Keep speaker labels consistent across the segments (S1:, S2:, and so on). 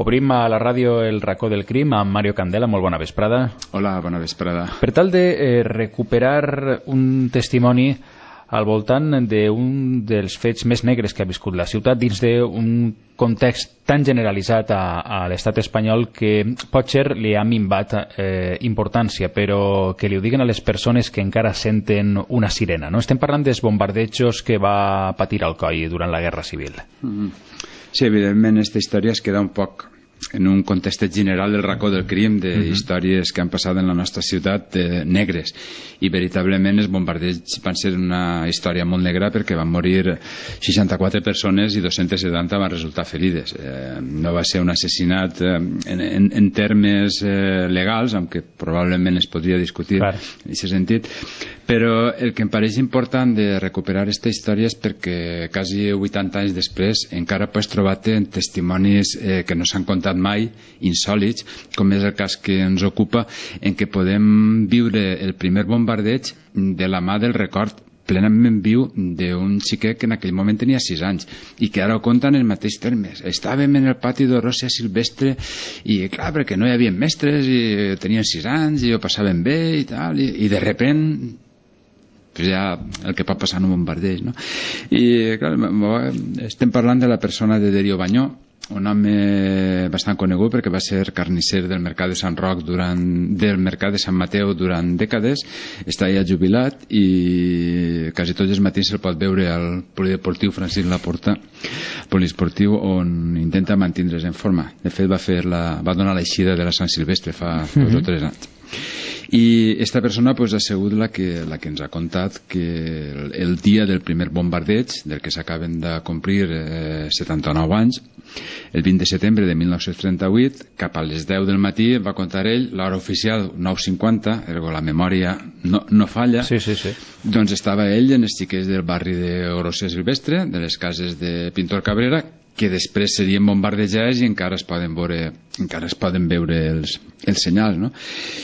S1: Obrim a la ràdio El racó del crim amb Mario Candela. Molt bona vesprada.
S2: Hola, bona vesprada.
S1: Per tal de recuperar un testimoni al voltant d'un dels fets més negres que ha viscut la ciutat dins d'un context tan generalitzat a l'estat espanyol que potser li ha minvat importància, però que li ho diguen a les persones que encara senten una sirena. No? Estem parlant dels bombardejos que va patir Alcoi durant la Guerra Civil.
S2: Sí, evidentment, aquesta història es queda un poc en un context general del racó del crim, d'històries que han passat en la nostra ciutat negres, i veritablement els bombardeigs van ser una història molt negra perquè van morir 64 persones i 270 van resultar ferides. No va ser un assassinat en termes legals, aunque probablement es podria discutir en aquest sentit, però el que em pareix important de recuperar aquesta història és perquè quasi 80 anys després encara pots trobar-te en testimonis que no s'han contat mai, insòlits, com és el cas que ens ocupa, en què podem viure el primer bombardeig de la mà del record plenament viu d'un xiquet que en aquell moment tenia 6 anys i que ara ho conta en els mateixos termes. Estàvem en el pati d'Oròsia Silvestre i clar, perquè no hi havia mestres i tenien 6 anys i ho passaven bé i tal, i de repent pues ja el que pot passar en un bombardeig, no? I clar, estem parlant de la persona de Derio Bañó, un home bastant conegut perquè va ser carnisser del mercat de Sant Roc del mercat de Sant Mateu durant dècades. Està ja jubilat i quasi tots els matins se'l pot veure al polideportiu Francisc Laporta, poliesportiu, on intenta mantindre's en forma. De fet va donar l'eixida de la Sant Silvestre fa 2 o 3 anys. I esta persona ha sigut la que ens ha contat que el dia del primer bombardeig, del que s'acaben de complir 79 anys, el 20 de setembre de 1938, cap a les 10 del matí, va contar ell, l'hora oficial 9:50, ergo la memòria no falla,
S1: sí.
S2: Doncs estava ell en els xiquets del barri d'Oròsia Silvestre, de les cases de Pintor Cabrera, que després serien bombardejades i encara es poden veure els senyals, no?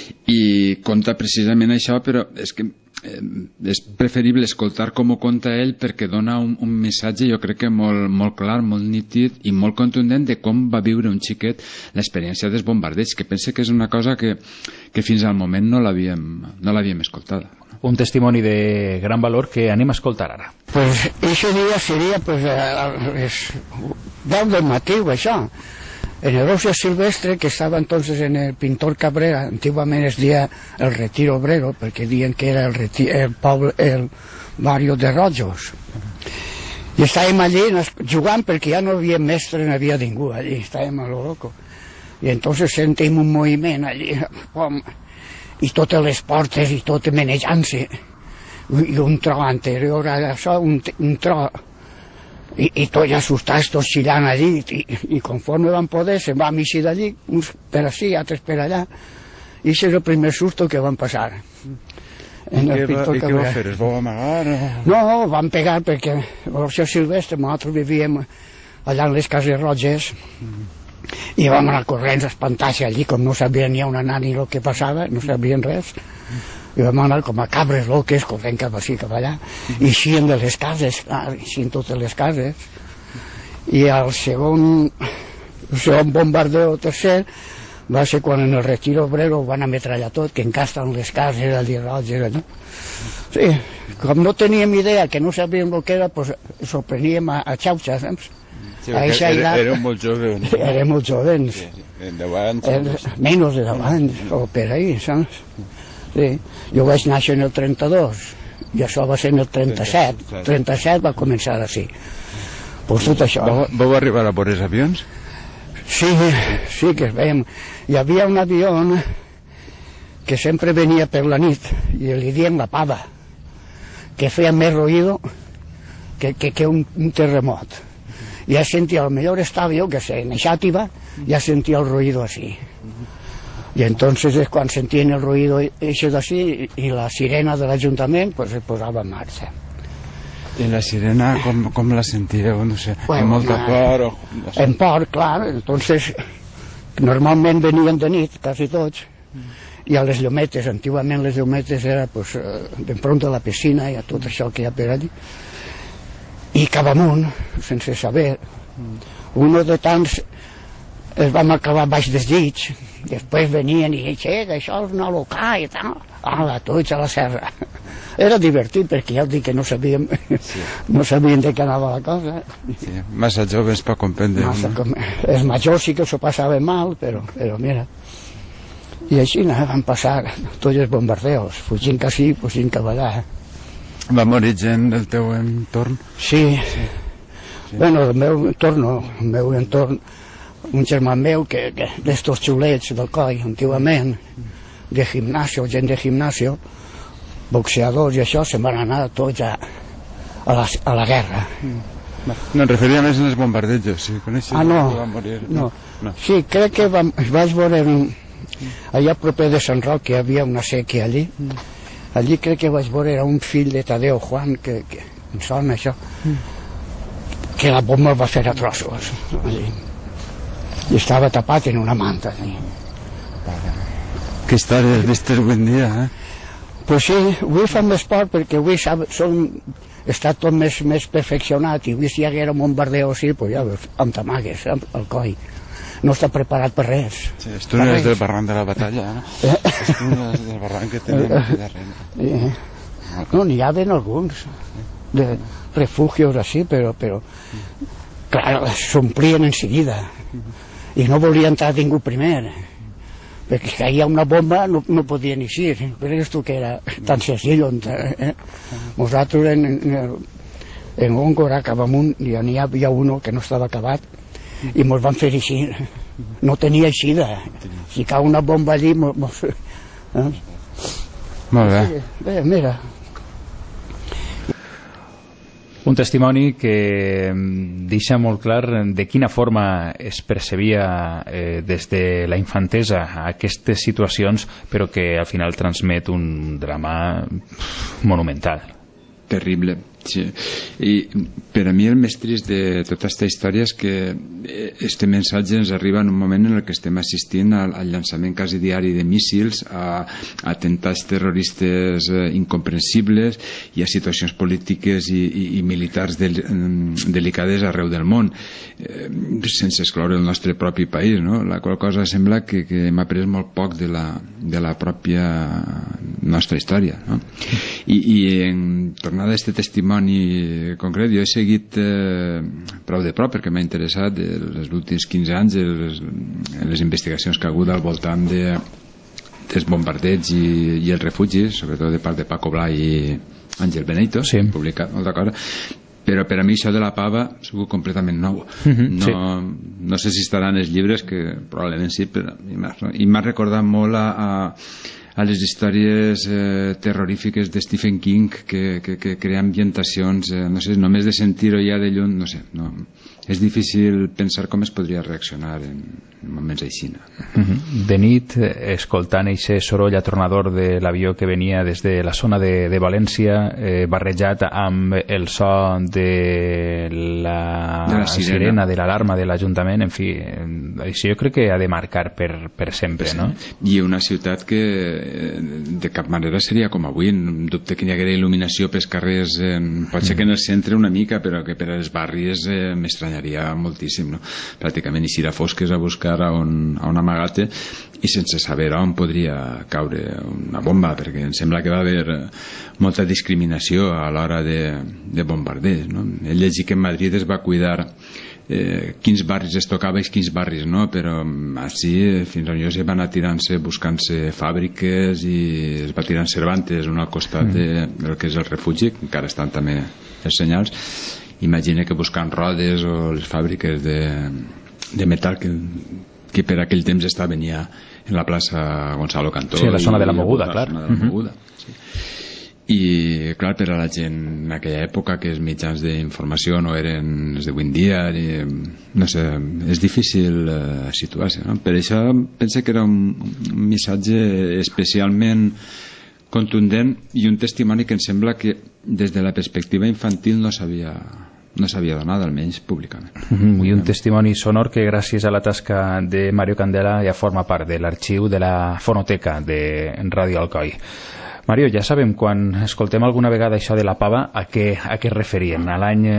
S2: I conta precisament això, però és que és preferible escoltar com ho conta ell perquè dona un missatge, jo crec que molt clar, molt nítid i molt contundent de com va viure un xiquet l'experiència dels bombardeigs, que pense que és una cosa que fins al moment no l'havíem escoltada.
S1: Un testimoni de gran valor que anem a escoltar ara.
S3: Pues ese día sería pues 10 del matí, això, en Oròsia Silvestre, que estava entonces en el Pintor Cabrera. Antiguament es deia el Retiro Obrero, perquè diuen que era el barrio de Rojos. I estàvem allí jugant perquè ja no havia mestre, no havia ningú allí, estàvem a lo loco. I entonces sentim un moviment allí, i totes les portes i tot menejant-se, i un tro anterior a això, un tro, i tots assustats, tots xillant allí, i conforme van poder se'n van eixir d'allí, uns per ací, altres per allà, i això és el primer susto que van passar.
S2: I què va fer? Es vau amagar?
S3: No, van pegar perquè Oròsia Silvestre, nosaltres vivíem allà en les cases roges, i vam anar corrents a espantar-se allí, com no sabien ni on anar ni el que passava, no sabien res, i vam anar com a cabres loques corrent cap així, cap allà, i eixien de les cases, eixien totes les cases. I el segon bombardeo tercer va ser quan en el Retiro Obrero van ametrallar tot, que encara estan les cases allí roges allà. Sí, com no teníem idea, que no sabíem el que era, pues sorpreníem a xauxa, saps?
S2: Sí, érem molt jovens.
S3: Érem molt jovens.
S2: En 10 anys.
S3: Menys de 10 anys, o per ahí, saps? Sí. Jo vaig néixer en el 32, i això va ser en el 37. 37 va començar així. Pues tot això.
S2: Vau arribar a veure els avions?
S3: Sí que veiem. Hi havia un avió que sempre venia per la nit, i li diem la pava, que feia més ruïdo que un terremot. Ya sentía, al mejor estaba yo, que sé, en Xàtiva, ya sentía el ruido así. Y entonces es cuando sentían el ruido ese de así, y la sirena del ayuntamiento, pues se posaba en marcha.
S2: I la sirena, com la sentíeu? No sé, bueno, amb molta por o... No sé.
S3: En por, clar. Entonces, normalment venien de nit, quasi tots, i a les llumetes, antiguament les llumetes era pues, d'enfront de la piscina i a tot això que hi ha per allí. I cap amunt, sense saber, uno de tants es vam acabar baix dels llits, després venien i deien, això és una local i tal, tots a la serra. Era divertit perquè ja dic que no sabíem de què anava la cosa.
S2: Sí, massa joves per comprendre.
S3: Els majors sí que s'ho passaven mal, però mira. I així van passar tots els bombardeos, fugint que sí, fugint que allà.
S2: Va morir gent del teu entorn?
S3: Sí. Bueno, el meu entorn, un germà meu d'estos xulets del coll, antigament, de gimnasio, gent de gimnasio, boxeadors i això, se'n van anar tots a la guerra.
S2: No, em referia més als bombardejos, si coneixes que van morir.
S3: No. Sí, crec que vaig veure allà proper de Sant Roc, que hi havia una sèquia allí. Allí crec que vaig veure un fill de Tadeo Juan, que em sona això, que la bomba va fer a trossos allí. I estava tapat en una manta allí.
S2: Que històries vistes avui en dia,
S3: Pues sí, avui fan més por perquè avui està tot més perfeccionat i avui si hi haguera un bombardeo així, pues ja amb t'amagues al coll. No està preparat per res.
S2: Sí, els túnels del barranc de la batalla, els túnels del barranc que tenim aquí darrere.
S3: No, n'hi ha alguns de refugios així, però clar, s'omplien en seguida i no volia entrar ningú primer, perquè si caia una bomba no podien eixir. Veus tu que era tan senzill. Nosaltres en Góngora, cap amunt, n'hi havia un que no estava acabat i mos van fer eixir. No tenia eixida. Si cau una bomba allí molt
S2: bé.
S3: Mira,
S1: un testimoni que deixa molt clar de quina forma es percebia des de la infantesa aquestes situacions, però que al final transmet un drama monumental.
S2: Terrible, sí. I per a mi el més trist de tota aquesta història és que este missatge ens arriba en un moment en el que estem assistint al llançament quasi diari de míssils, a atemptats terroristes incomprensibles i a situacions polítiques i militars delicades arreu del món, sense excloure el nostre propi país, no? La qual cosa sembla que hem après molt poc de la pròpia nostra història, no? I en tornada a aquest testimoni concret, jo he seguit prou de prop perquè m'ha interessat els últims 15 anys les investigacions que ha hagut al voltant dels bombardeigs i els refugis, sobretot de part de Paco Blay i Àngel Benito,
S1: sí.
S2: Publicat molta cosa, però per a mi això de la pava ha sigut completament nou. No sé si estaran els llibres, que probablement sí, però i m'ha recordat molt a les històries terrorífiques de Stephen King que crea ambientacions, no sé, només de sentir-ho ja de lluny, no sé, és difícil pensar com es podria reaccionar en moments així.
S1: De nit, escoltant aquest soroll atronador de l'avió que venia des de la zona de València, barrejat amb el so de la sirena, de l'alarma de l'Ajuntament, en fi, això jo crec que ha de marcar per sempre, no?
S2: I una ciutat que de cap manera seria com avui, dubte que hi haguera il·luminació pels carrers, pot ser que en el centre una mica, però que per als barris m'estranyaria moltíssim, no? Pràcticament eixir a fosques a buscar on amagate i sense saber on podria caure una bomba, perquè em sembla que va haver molta discriminació a l'hora de bombarders, no? He llegit que en Madrid es va cuidar quins barris es tocava i quins barris no, però així fins on jo se va anar tirant-se, buscant-se fàbriques i es va tirant Cervantes un al costat del que és el refugi, que encara estan també els senyals. Imagina que buscant rodes o les fàbriques de metal que per aquell temps estaven ja en la plaça Gonzalo Cantó,
S1: la zona de la Moguda, clar.
S2: Sí. I clar, per a la gent en aquella època que els mitjans d'informació no eren els d'avui en dia, no sé, és difícil situar-se, no? Per això pense que era un missatge especialment contundent i un testimoni que em sembla que des de la perspectiva infantil no s'havia donat, almenys públicament.
S1: I un testimoni sonor que gràcies a la tasca de Mario Candela ja forma part de l'arxiu de la fonoteca de Ràdio Alcoi. Mario, ja sabem, quan escoltem alguna vegada això de la pava, a què referien? A l'any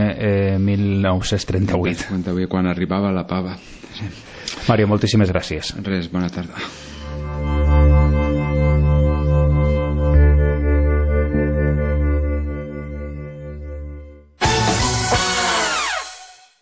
S1: 1938.
S2: Quan arribava la pava.
S1: Mario, moltíssimes gràcies.
S2: Res, bona tarda.